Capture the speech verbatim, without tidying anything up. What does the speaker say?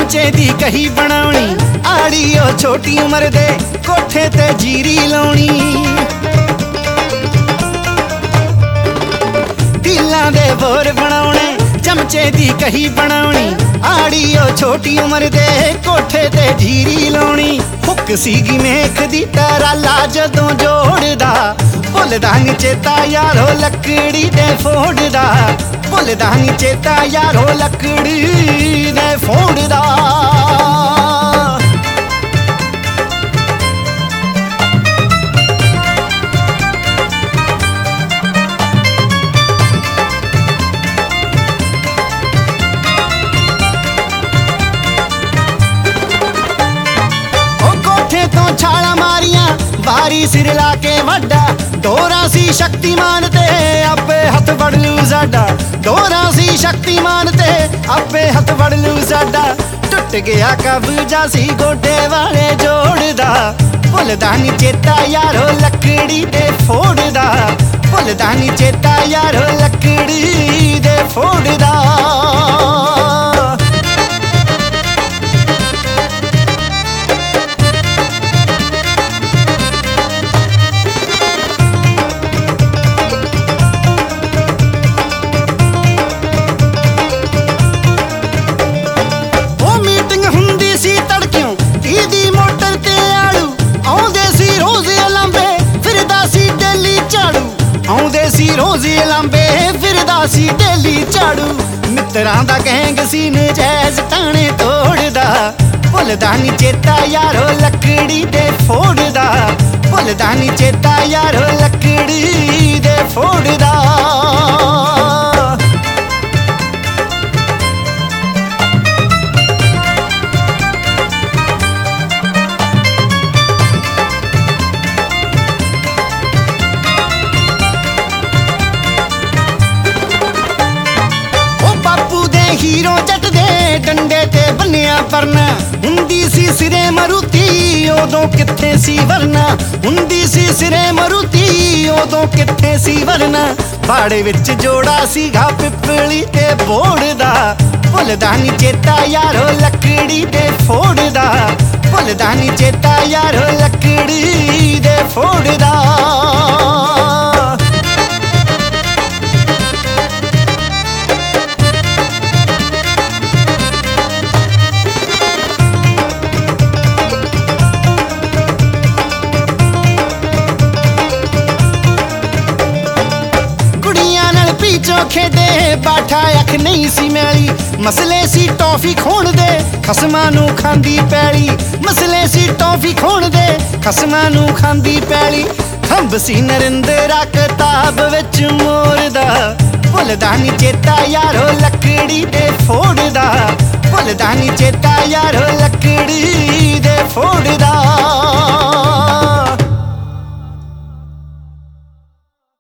चमचे दी कही बनाउणी आड़ी ओ छोटी उम्र दे कोठे ते जीरी लाउणी दिलां दे बोर बनाउणे चमचे दी कही बनाउणी आड़ी ओ छोटी उम्र दे कोठे ते जीरी लाउणी हुक सीगी मेख दी टराला जदों जोड़दा भुलदा नी चेता यारो लकड़ी दे फोड़दा भुलदा नी चेता यारो लकड़ी दे फोड़दा छाला मारिया बारी सिर लाके वड्डा डोरा सी शक्तिमान ते आपे हथ बड़लू साडा डोरा सी शक्तिमान ते आपे हथ बड़लू साडा टुट गया कब्जा सी गोडे वाले जोड़दा भुलदा नी चेता यारो लकड़ी दे फोड़दा भुलदा नी चेता यारो लकड़ी दे फोड़दा रोज़ी लांबे फिरदा सी डेली झाड़ू मित्रां दा गैंग सी नजैज टाणे तोड़दा भुलदा नी चेता यारो लकड़ी दे फोड़दा भुलदा नी चेता यारो लकड़ी दे फोड़दा हीरो जट दे डंडे ते बन्निया परना हुंदी सी सिरे मरुती ओदों किथे सी वरना हुंदी सी सिरे मरुती ओदों किथे सी वरना बाड़े विच जोड़ा सीगा पिपली ते बोड़दा भुलदा नी चेता यारो लकड़ी दे फोड़दा भुलदा नी चेता यारो लकड़ी दे फोड़दा खेडे बाठा अख नहीं सी मैली मसले सी टॉफी खोण दे खसमां नू खांदी पैली मसले सी टॉफी खोण दे खसमां नू खांदी पैली खंब सी नरिंदरा किताब विच मोरदा भुलदा नी चेता यारो लकड़ी दे फोड़दा भुलदा नी चेता यारो लकड़ी दे फोड़दा